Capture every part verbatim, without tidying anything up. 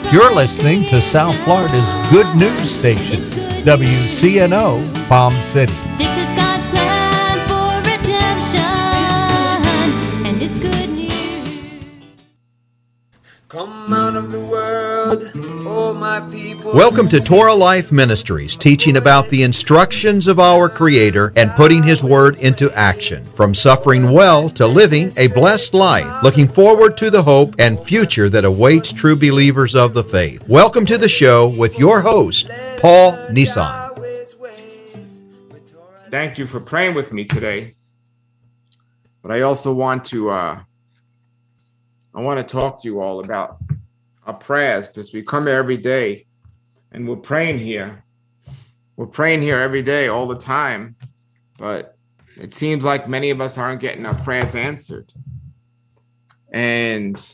You're listening to South Florida's good news station, W C N O Palm City. This is God's plan for redemption, and it's good news. Come out of the world, oh my people. Welcome to Torah Life Ministries, teaching about the instructions of our Creator and putting His Word into action. From suffering well to living a blessed life, looking forward to the hope and future that awaits true believers of the faith. Welcome to the show with your host, Paul Nissan. Thank you for praying with me today. But I also want to, uh, I want to talk to you all about our prayers, because we come here every day and we're praying here. We're praying here every day, all the time. But it seems like many of us aren't getting our prayers answered. And,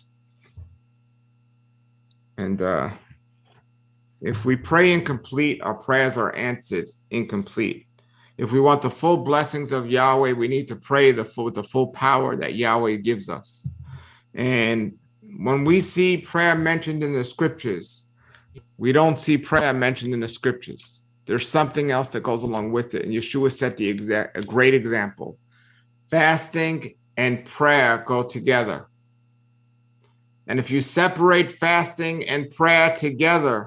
and uh, if we pray incomplete, our prayers are answered incomplete. If we want the full blessings of Yahweh, we need to pray the full, the full power that Yahweh gives us. And when we see prayer mentioned in the scriptures, we don't see prayer mentioned in the scriptures. There's something else that goes along with it. And Yeshua set the exact, a great example. Fasting and prayer go together. And if you separate fasting and prayer together,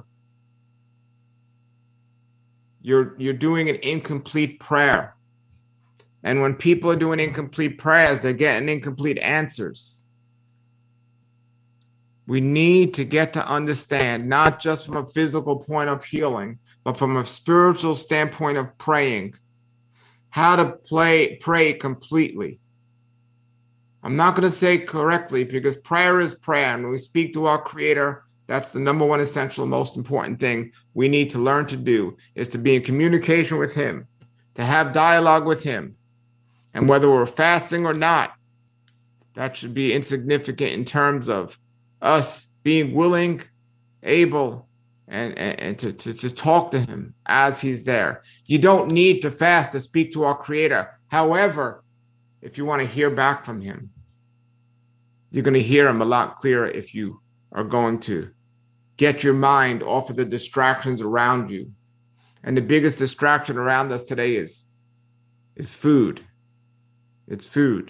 you're, you're doing an incomplete prayer. And when people are doing incomplete prayers, they're getting incomplete answers. We need to get to understand, not just from a physical point of healing, but from a spiritual standpoint of praying, how to play, pray completely. I'm not going to say correctly, because prayer is prayer. And when we speak to our Creator, that's the number one essential, most important thing we need to learn to do, is to be in communication with Him, to have dialogue with Him. And whether we're fasting or not, that should be insignificant in terms of us being willing, able, and, and, and to, to, to talk to Him as He's there. You don't need to fast to speak to our Creator. However, if you want to hear back from Him, you're going to hear Him a lot clearer if you are going to get your mind off of the distractions around you. And the biggest distraction around us today is, is food. It's food.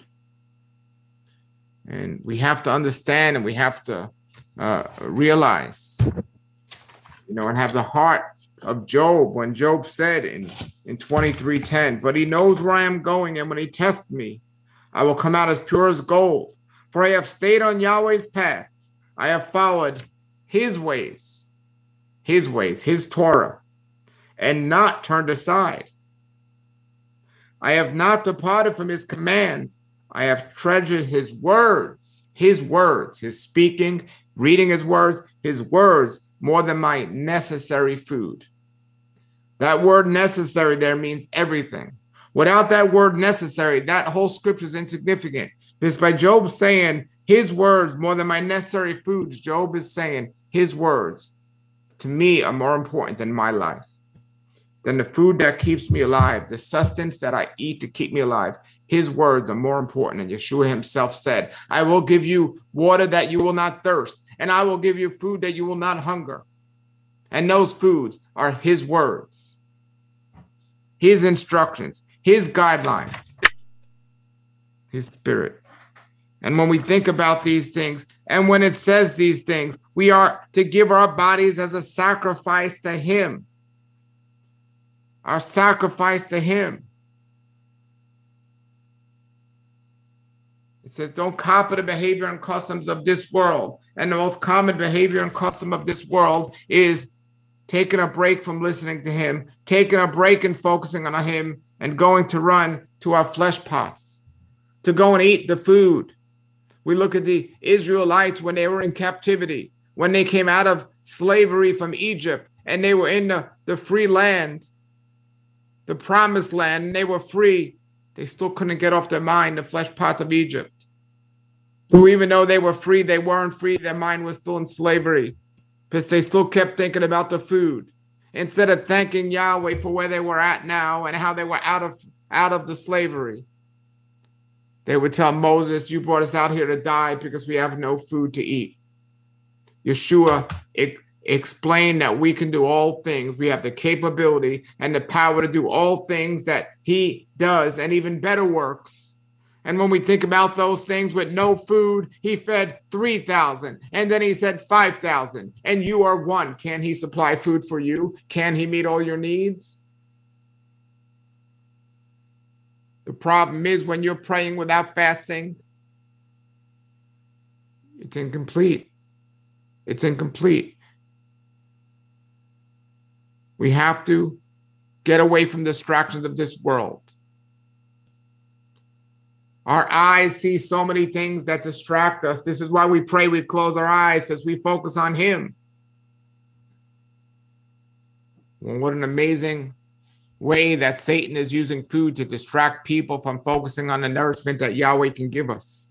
And we have to understand, and we have to uh, realize, you know, and have the heart of Job, when Job said in, in twenty-three ten, but He knows where I am going, and when He tests me, I will come out as pure as gold. For I have stayed on Yahweh's paths. I have followed His ways, His ways, His Torah, and not turned aside. I have not departed from His commands. I have treasured His words, His words, His speaking, reading His words, His words more than my necessary food. That word necessary there means everything. Without that word necessary, that whole scripture is insignificant. Because by Job saying His words more than my necessary foods, Job is saying His words to me are more important than my life, than the food that keeps me alive, the sustenance that I eat to keep me alive. His words are more important. And Yeshua Himself said, I will give you water that you will not thirst, and I will give you food that you will not hunger. And those foods are His words, His instructions, His guidelines, His Spirit. And when we think about these things, and when it says these things, we are to give our bodies as a sacrifice to Him. Our sacrifice to Him. It says, don't copy the behavior and customs of this world. And the most common behavior and custom of this world is taking a break from listening to Him, taking a break and focusing on Him, and going to run to our flesh pots, to go and eat the food. We look at the Israelites when they were in captivity, when they came out of slavery from Egypt, and they were in the, the free land, the promised land, and they were free. They still couldn't get off their mind the flesh pots of Egypt. So even though they were free, they weren't free. Their mind was still in slavery, because they still kept thinking about the food instead of thanking Yahweh for where they were at now and how they were out of out of the slavery. They would tell Moses, you brought us out here to die because we have no food to eat. Yeshua explain that we can do all things. We have the capability and the power to do all things that he does, and even better works. And when we think about those things, with no food, he fed three thousand, and then he said five thousand, and you are one. Can he supply food for you? Can he meet all your needs? The problem is, when you're praying without fasting, it's incomplete. It's incomplete. We have to get away from distractions of this world. Our eyes see so many things that distract us. This is why we pray, we close our eyes, because we focus on him. Well, what an amazing way that Satan is using food to distract people from focusing on the nourishment that Yahweh can give us.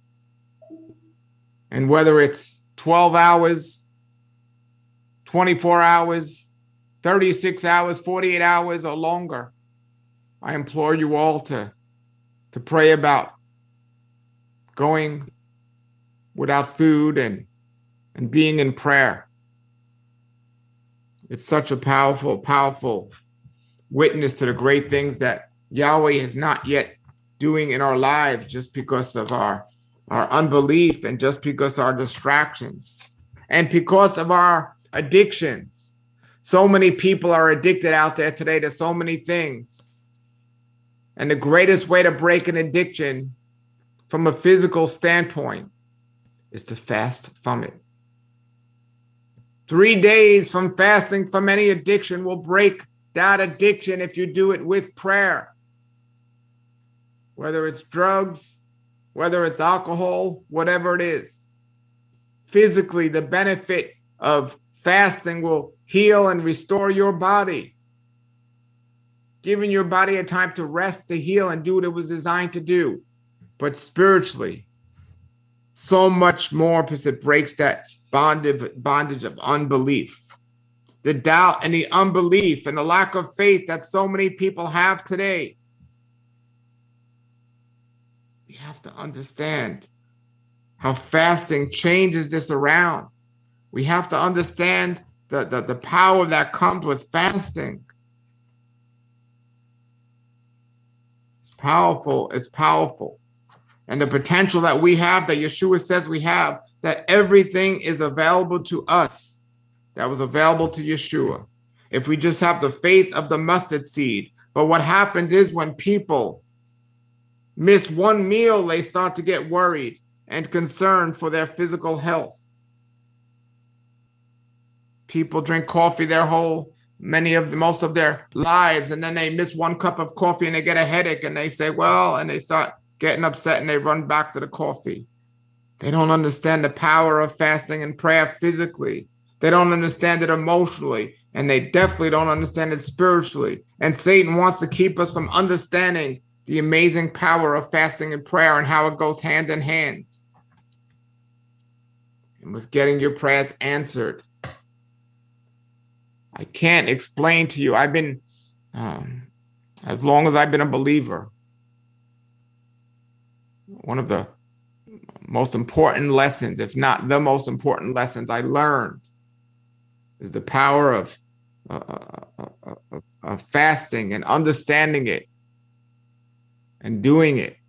And whether it's twelve hours, twenty-four hours, thirty-six hours, forty-eight hours, or longer, I implore you all to to pray about going without food and, and being in prayer. It's such a powerful, powerful witness to the great things that Yahweh is not yet doing in our lives, just because of our, our unbelief, and just because of our distractions, and because of our addictions. So many people are addicted out there today to so many things. And the greatest way to break an addiction from a physical standpoint is to fast from it. Three days from fasting from any addiction will break that addiction if you do it with prayer. Whether it's drugs, whether it's alcohol, whatever it is. Physically, the benefit of fasting will heal and restore your body, giving your body a time to rest, to heal, and do what it was designed to do. But spiritually, so much more, because it breaks that bondage, bondage of unbelief. The doubt and the unbelief and the lack of faith that so many people have today. We have to understand how fasting changes this around. We have to understand the, the, the power that comes with fasting. Powerful, it's powerful. And the potential that we have, that Yeshua says we have, that everything is available to us that was available to Yeshua, if we just have the faith of the mustard seed. But what happens is, when people miss one meal, they start to get worried and concerned for their physical health. People drink coffee their whole many of the most of their lives, and then they miss one cup of coffee and they get a headache, and they say, well, and they start getting upset and they run back to the coffee. They don't understand the power of fasting and prayer physically. They don't understand it emotionally, and they definitely don't understand it spiritually. And Satan wants to keep us from understanding the amazing power of fasting and prayer and how it goes hand in hand. And with getting your prayers answered. I can't explain to you. I've been, um, as long as I've been a believer, one of the most important lessons, if not the most important lessons I learned, is the power of, uh, uh, uh, uh, of fasting and understanding it and doing it.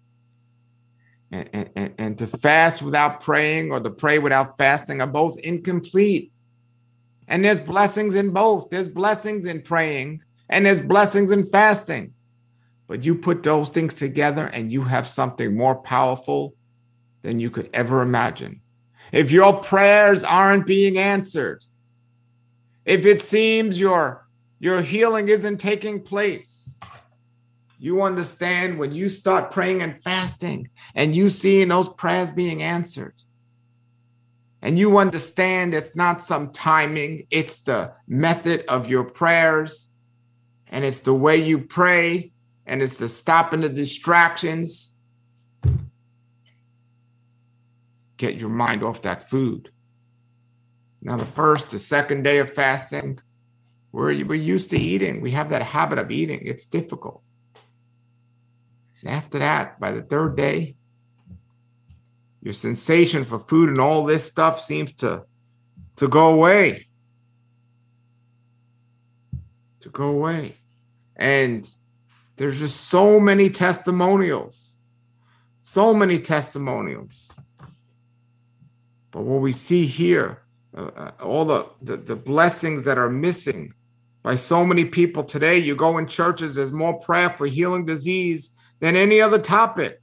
And, and, and to fast without praying, or to pray without fasting, are both incomplete. And there's blessings in both. There's blessings in praying, and there's blessings in fasting. But you put those things together and you have something more powerful than you could ever imagine. If your prayers aren't being answered, if it seems your, your healing isn't taking place, you understand, when you start praying and fasting and you seeing those prayers being answered, and you understand it's not some timing, it's the method of your prayers, and it's the way you pray, and it's the stopping the distractions. Get your mind off that food. Now, the first, the second day of fasting, we're, we're used to eating. We have that habit of eating. It's difficult. And after that, by the third day, your sensation for food and all this stuff seems to to go away. To go away. And there's just so many testimonials. So many testimonials. But what we see here, uh, all the, the, the blessings that are missing by so many people today. You go in churches, there's more prayer for healing disease than any other topic.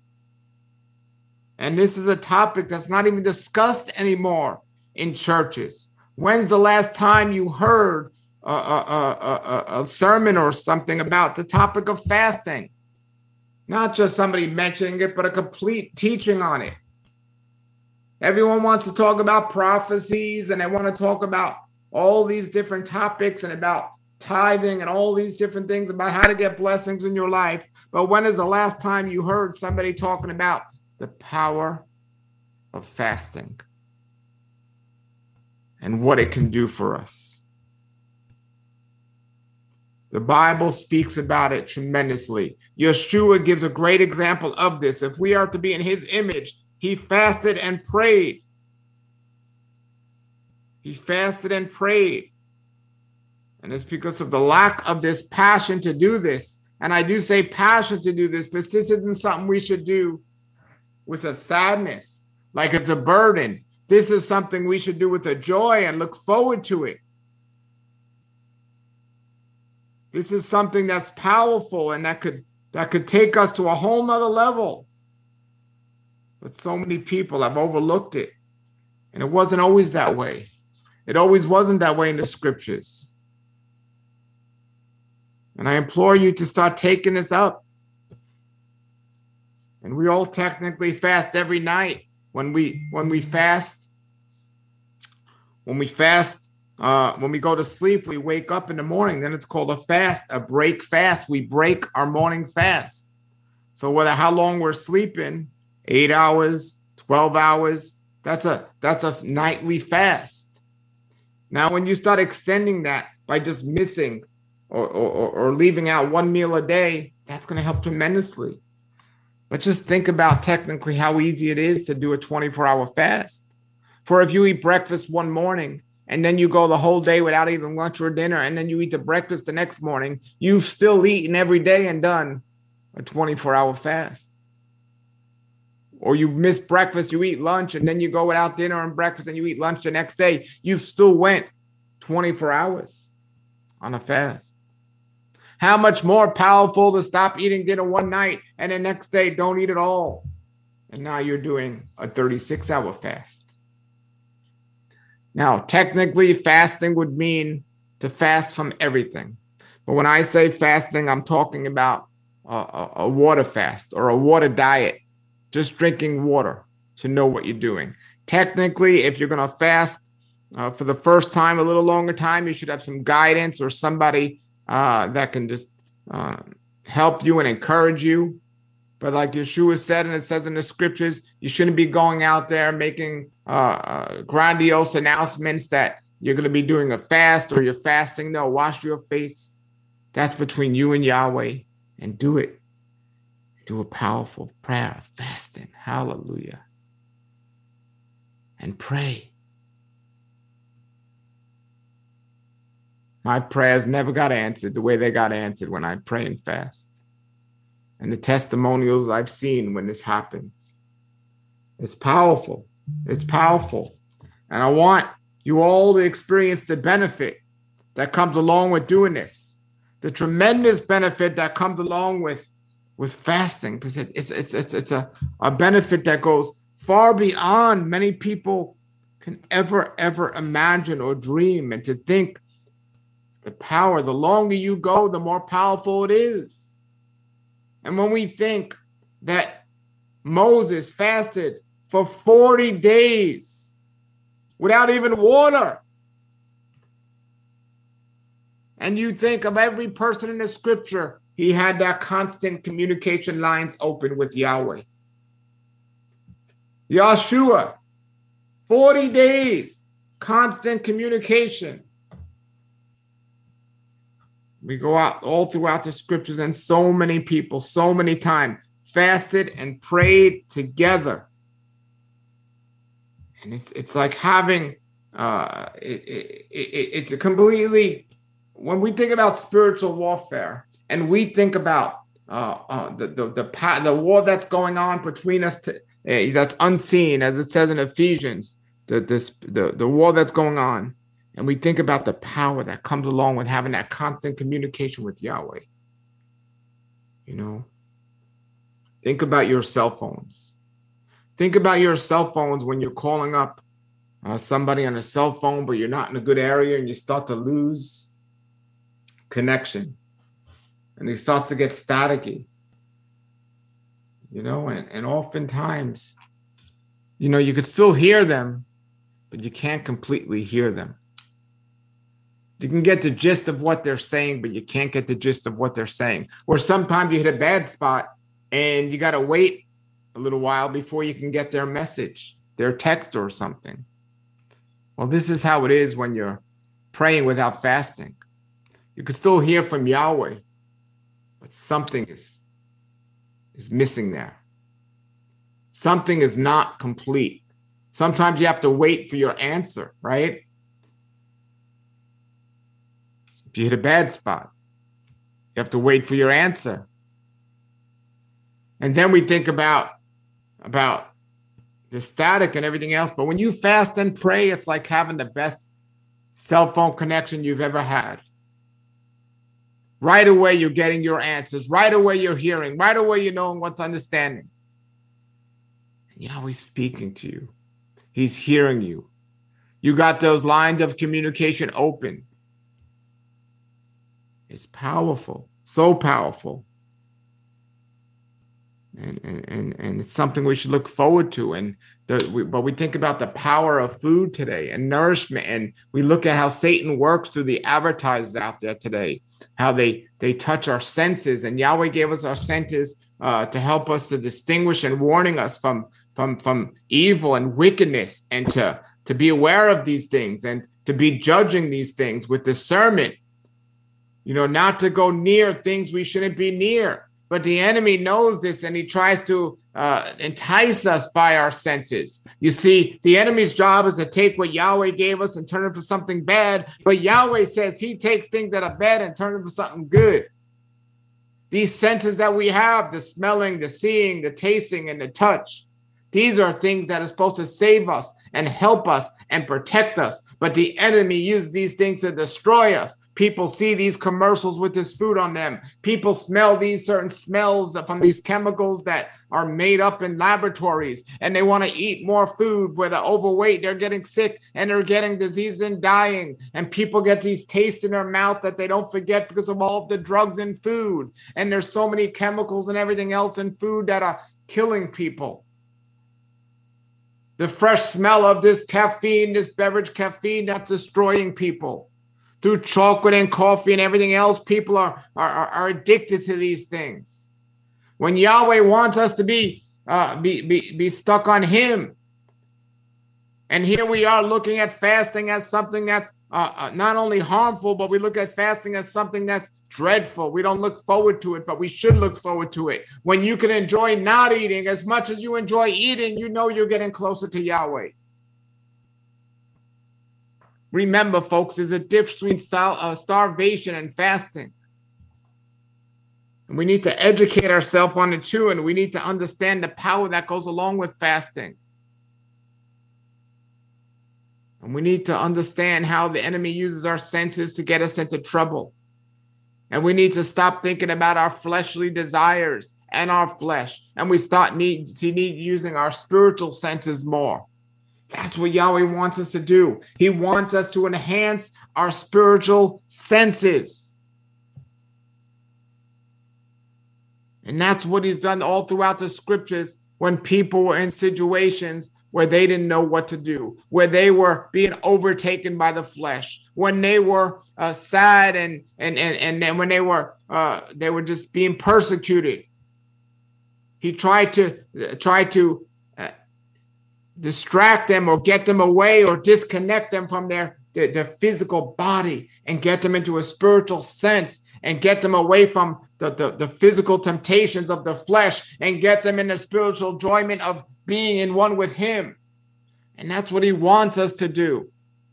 And this is a topic that's not even discussed anymore in churches. When's the last time you heard a, a, a, a, a sermon or something about the topic of fasting? Not just somebody mentioning it, but a complete teaching on it. Everyone wants to talk about prophecies, and they want to talk about all these different topics and about tithing and all these different things about how to get blessings in your life. But when is the last time you heard somebody talking about the power of fasting and what it can do for us? The Bible speaks about it tremendously. Yeshua gives a great example of this. If we are to be in his image, he fasted and prayed. He fasted and prayed. And it's because of the lack of this passion to do this. And I do say passion to do this, but this isn't something we should do with a sadness, like it's a burden. This is something we should do with a joy and look forward to it. This is something that's powerful and that could that could take us to a whole nother level. But so many people have overlooked it. And it wasn't always that way. It always wasn't that way in the scriptures. And I implore you to start taking this up. And we all technically fast every night. When we when we fast, when we fast, uh, when we go to sleep, we wake up in the morning. Then it's called a fast, a break fast. We break our morning fast. So whether how long we're sleeping, eight hours, twelve hours, that's a that's a nightly fast. Now, when you start extending that by just missing or, or, or leaving out one meal a day, that's going to help tremendously. But just think about technically how easy it is to do a twenty-four hour fast. For if you eat breakfast one morning and then you go the whole day without eating lunch or dinner, and then you eat the breakfast the next morning, you've still eaten every day and done a twenty-four hour fast. Or you miss breakfast, you eat lunch, and then you go without dinner and breakfast and you eat lunch the next day. You still went twenty-four hours on a fast. How much more powerful to stop eating dinner one night and the next day don't eat at all. And now you're doing a thirty-six hour fast. Now, technically, fasting would mean to fast from everything. But when I say fasting, I'm talking about a, a, a water fast or a water diet. Just drinking water to know what you're doing. Technically, if you're going to fast uh, for the first time, a little longer time, you should have some guidance or somebody uh, that can just uh, help you and encourage you. But like Yeshua said, and it says in the scriptures, you shouldn't be going out there making uh, uh, grandiose announcements that you're going to be doing a fast or you're fasting. No, wash your face. That's between you and Yahweh, and do it. Do a powerful prayer of fasting. Hallelujah. And pray. My prayers never got answered the way they got answered when I pray and fast. And the testimonials I've seen when this happens. It's powerful. It's powerful. And I want you all to experience the benefit that comes along with doing this. The tremendous benefit that comes along with with fasting, because it, it's it's it's it's a, a benefit that goes far beyond many people can ever ever imagine or dream. And to think the power, the longer you go, the more powerful it is. And when we think that Moses fasted for forty days without even water, and you think of every person in the scripture, he had that constant communication lines open with Yahweh. Yeshua, forty days, constant communication. We go out all throughout the scriptures, and so many people, so many times, fasted and prayed together. And it's it's like having uh, it, it, it, it's a completely, when we think about spiritual warfare and we think about uh, uh, the, the, the, the, the war that's going on between us, to, uh, that's unseen, as it says in Ephesians, the, this, the, the war that's going on, and we think about the power that comes along with having that constant communication with Yahweh. You know, think about your cell phones. Think about your cell phones when you're calling up uh, somebody on a cell phone, but you're not in a good area and you start to lose connection. And it starts to get staticky. You know, and, and oftentimes, you know, you could still hear them, but you can't completely hear them. You can get the gist of what they're saying, but you can't get the gist of what they're saying. Or sometimes you hit a bad spot and you got to wait a little while before you can get their message, their text or something. Well, this is how it is when you're praying without fasting. You can still hear from Yahweh, but something is, is missing there. Something is not complete. Sometimes you have to wait for your answer, right? If you hit a bad spot, you have to wait for your answer. And then we think about, about the static and everything else. But when you fast and pray, it's like having the best cell phone connection you've ever had. Right away, you're getting your answers. Right away, you're hearing. Right away, you're knowing what's understanding. And Yahweh's speaking to you. He's hearing you. You got those lines of communication open. It's powerful, so powerful. And, and, and, and it's something we should look forward to. And the, we, but we think about the power of food today and nourishment. And we look at how Satan works through the advertisers out there today, how they, they touch our senses. And Yahweh gave us our senses uh, to help us to distinguish and warning us from, from, from evil and wickedness, and to, to be aware of these things and to be judging these things with discernment. You know, not to go near things we shouldn't be near. But the enemy knows this, and he tries to uh, entice us by our senses. You see, the enemy's job is to take what Yahweh gave us and turn it for something bad. But Yahweh says he takes things that are bad and turn it for something good. These senses that we have, the smelling, the seeing, the tasting, and the touch, these are things that are supposed to save us and help us and protect us. But the enemy uses these things to destroy us. People see these commercials with this food on them. People smell these certain smells from these chemicals that are made up in laboratories, and they want to eat more food. Where they're overweight, they're getting sick and they're getting diseases and dying. And people get these tastes in their mouth that they don't forget because of all of the drugs in food. And there's so many chemicals and everything else in food that are killing people. The fresh smell of this caffeine, this beverage caffeine, that's destroying people. Through chocolate and coffee and everything else, people are, are, are addicted to these things. When Yahweh wants us to be, uh, be, be, be stuck on him. And here we are looking at fasting as something that's uh, uh, not only harmful, but we look at fasting as something that's dreadful. We don't look forward to it, but we should look forward to it. When you can enjoy not eating as much as you enjoy eating, you know you're getting closer to Yahweh. Remember, folks, there's a difference between star- uh, starvation and fasting. And we need to educate ourselves on it too, and we need to understand the power that goes along with fasting. And we need to understand how the enemy uses our senses to get us into trouble. And we need to stop thinking about our fleshly desires and our flesh. And we start need to need using our spiritual senses more. That's what Yahweh wants us to do. He wants us to enhance our spiritual senses. And that's what he's done all throughout the scriptures when people were in situations where they didn't know what to do, where they were being overtaken by the flesh, when they were uh, sad and and and and then when they were uh, they were just being persecuted. He tried to uh, try to uh, distract them or get them away or disconnect them from their, their their physical body and get them into a spiritual sense and get them away from the, the, the physical temptations of the flesh and get them in the spiritual enjoyment of being in one with him. And that's what he wants us to do.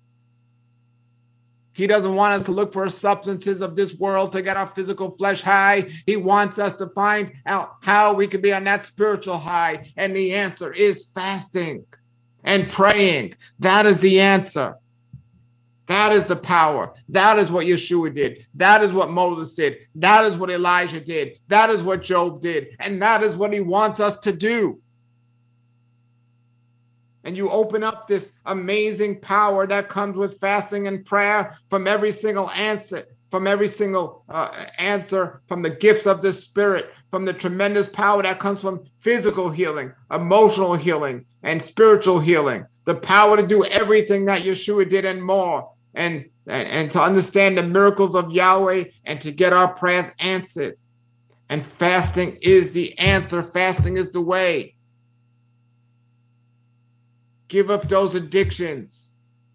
He doesn't want us to look for substances of this world to get our physical flesh high. He wants us to find out how we can be on that spiritual high. And the answer is fasting and praying. That is the answer. That is the power. That is what Yeshua did. That is what Moses did. That is what Elijah did. That is what Job did. And that is what he wants us to do. And you open up this amazing power that comes with fasting and prayer from every single answer, from every single uh, answer, from the gifts of the Spirit, from the tremendous power that comes from physical healing, emotional healing, and spiritual healing. The power to do everything that Yeshua did and more. And, and, and to understand the miracles of Yahweh and to get our prayers answered. And fasting is the answer. Fasting is the way. Give up those addictions.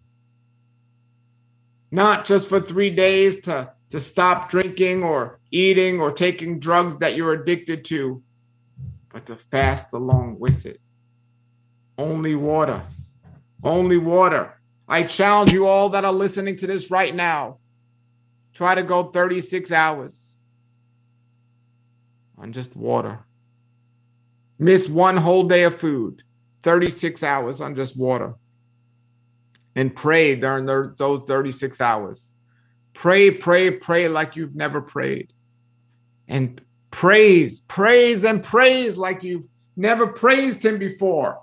Not just for three days to, to stop drinking or eating or taking drugs that you're addicted to, but to fast along with it. Only water. Only water. I challenge you all that are listening to this right now. Try to go thirty-six hours on just water. Miss one whole day of food. thirty-six hours on just water. And pray during those thirty-six hours. Pray, pray, pray like you've never prayed. And praise, praise, and praise like you've never praised him before.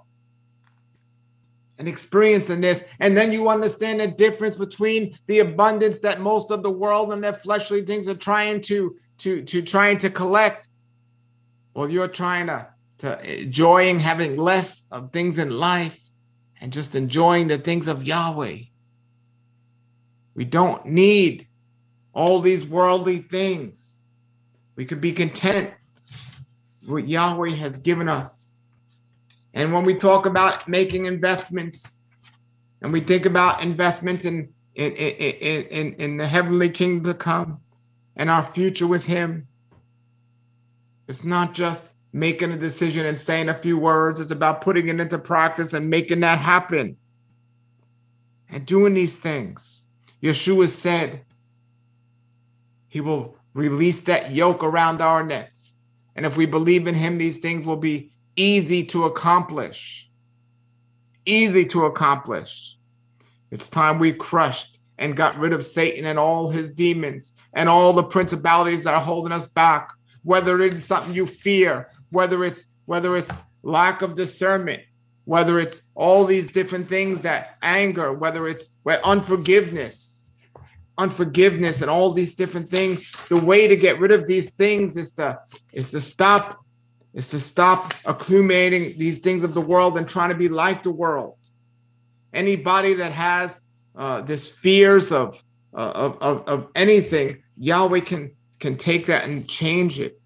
And experiencing this. And then you understand the difference between the abundance that most of the world and their fleshly things are trying to, to, to trying to collect. Well, you're trying to to enjoying having less of things in life and just enjoying the things of Yahweh. We don't need all these worldly things. We could be content with what Yahweh has given us. And when we talk about making investments, and we think about investments in, in, in, in, in the heavenly kingdom to come and our future with him, it's not just making a decision and saying a few words. It's about putting it into practice and making that happen. And doing these things. Yeshua said he will release that yoke around our necks. And if we believe in him, these things will be easy to accomplish. Easy to accomplish. It's time we crushed and got rid of Satan and all his demons and all the principalities that are holding us back. Whether it's something you fear, whether it's whether it's lack of discernment, whether it's all these different things that anger, whether it's unforgiveness, unforgiveness, and all these different things. The way to get rid of these things is to is to stop is to stop accumulating these things of the world and trying to be like the world. Anybody that has uh, this fears of, uh, of of of anything, Yahweh can. can take that and change it.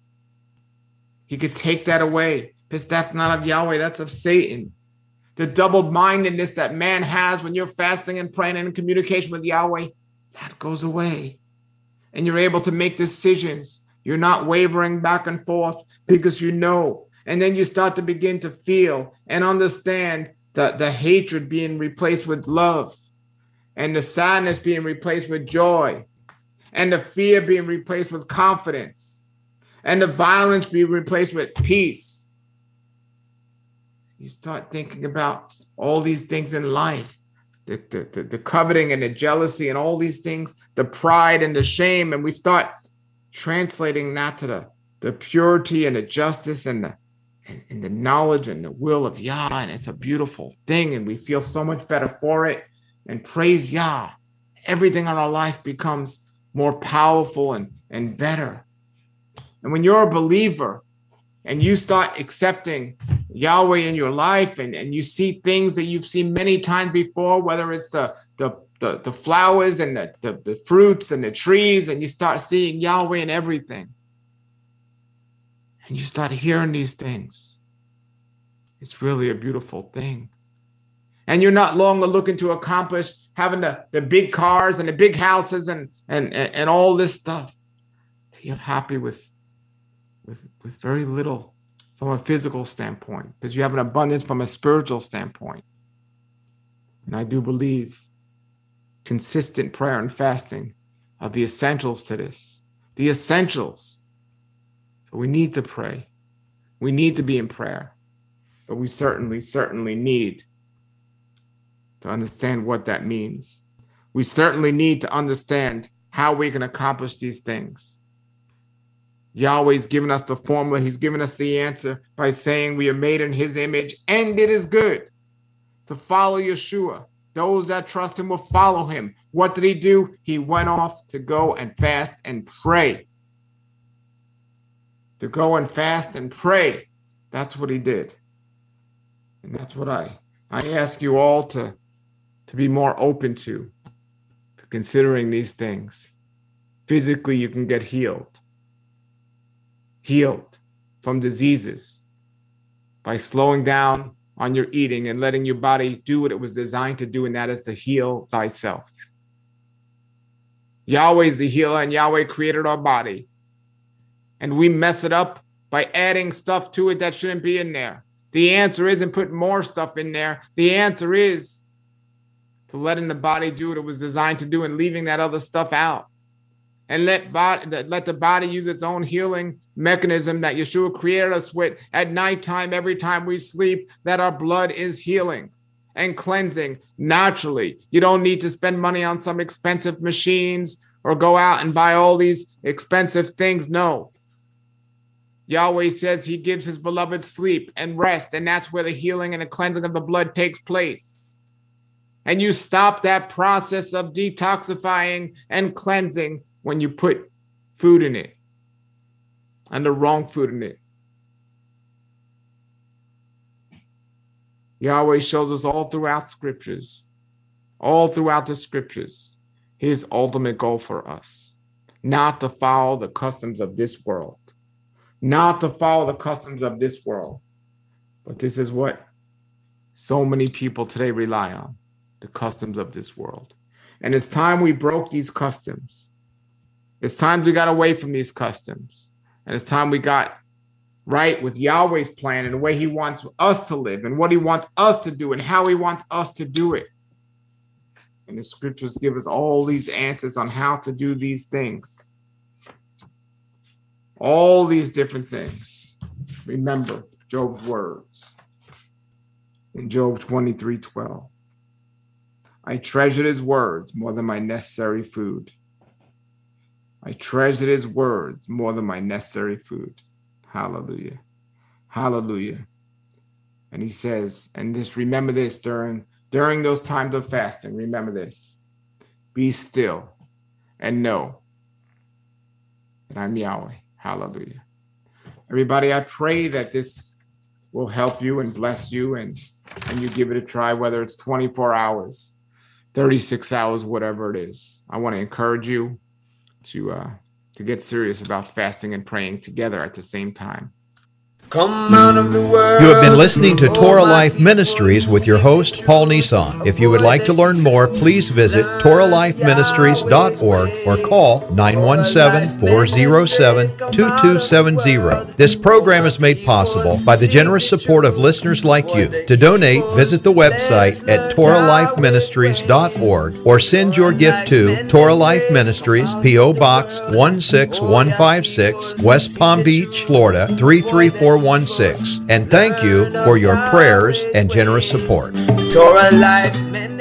He could take that away because that's not of Yahweh, that's of Satan. The double-mindedness that man has when you're fasting and praying and in communication with Yahweh, that goes away. And you're able to make decisions. You're not wavering back and forth because you know. And then you start to begin to feel and understand the, the hatred being replaced with love and the sadness being replaced with joy. And the fear being replaced with confidence. And the violence being replaced with peace. You start thinking about all these things in life. The, the, the, the coveting and the jealousy and all these things. The pride and the shame. And we start translating that to the, the purity and the justice and the, and, and the knowledge and the will of Yah. And it's a beautiful thing. And we feel so much better for it. And praise Yah. Everything in our life becomes more powerful and, and better. And when you're a believer and you start accepting Yahweh in your life and, and you see things that you've seen many times before, whether it's the, the, the, the flowers and the, the, the fruits and the trees, and you start seeing Yahweh in everything. And you start hearing these things. It's really a beautiful thing. And you're not longer looking to accomplish having the, the big cars and the big houses and, and, and, and all this stuff. You're happy with, with, with very little from a physical standpoint because you have an abundance from a spiritual standpoint. And I do believe consistent prayer and fasting are the essentials to this. The essentials. So we need to pray. We need to be in prayer. But we certainly, certainly need to understand what that means. We certainly need to understand how we can accomplish these things. Yahweh's given us the formula. He's given us the answer by saying we are made in his image, and it is good to follow Yeshua. Those that trust him will follow him. What did he do? He went off to go and fast and pray. To go and fast and pray. That's what he did. And that's what I, I ask you all to, to be more open to, to considering these things. Physically, you can get healed. Healed from diseases by slowing down on your eating and letting your body do what it was designed to do, and that is to heal thyself. Yahweh is the healer, and Yahweh created our body. And we mess it up by adding stuff to it that shouldn't be in there. The answer isn't putting more stuff in there. The answer is to letting the body do what it was designed to do and leaving that other stuff out. And let, body, let the body use its own healing mechanism that Yeshua created us with at nighttime, every time we sleep, that our blood is healing and cleansing naturally. You don't need to spend money on some expensive machines or go out and buy all these expensive things. No. Yahweh says he gives his beloved sleep and rest, and that's where the healing and the cleansing of the blood takes place. And you stop that process of detoxifying and cleansing when you put food in it, and the wrong food in it. Yahweh shows us all throughout scriptures, all throughout the scriptures, his ultimate goal for us, not to follow the customs of this world, not to follow the customs of this world. But this is what so many people today rely on, the customs of this world. And it's time we broke these customs. It's time we got away from these customs. And it's time we got right with Yahweh's plan and the way he wants us to live and what he wants us to do and how he wants us to do it. And the scriptures give us all these answers on how to do these things. All these different things. Remember Job's words in Job twenty-three twelve. I treasured his words more than my necessary food. I treasured his words more than my necessary food. Hallelujah. Hallelujah. And he says, and just remember this during, during those times of fasting, remember this. Be still and know that I'm Yahweh. Hallelujah. Everybody, I pray that this will help you and bless you, and, and you give it a try, whether it's twenty-four hours, thirty-six hours, whatever it is. I want to encourage you to uh, to get serious about fasting and praying together at the same time. Come out of the world. You have been listening to Torah Life Ministries with your host, Paul Nissan. If you would like to learn more, please visit torah life ministries dot org or call nine one seven, four zero seven, two two seven zero. This program is made possible by the generous support of listeners like you. To donate, visit the website at torah life ministries dot org or send your gift to Torah Life Ministries, P O Box one six one five six, West Palm Beach, Florida three three four one six. And thank you for your prayers and generous support. Torah Life Ministries.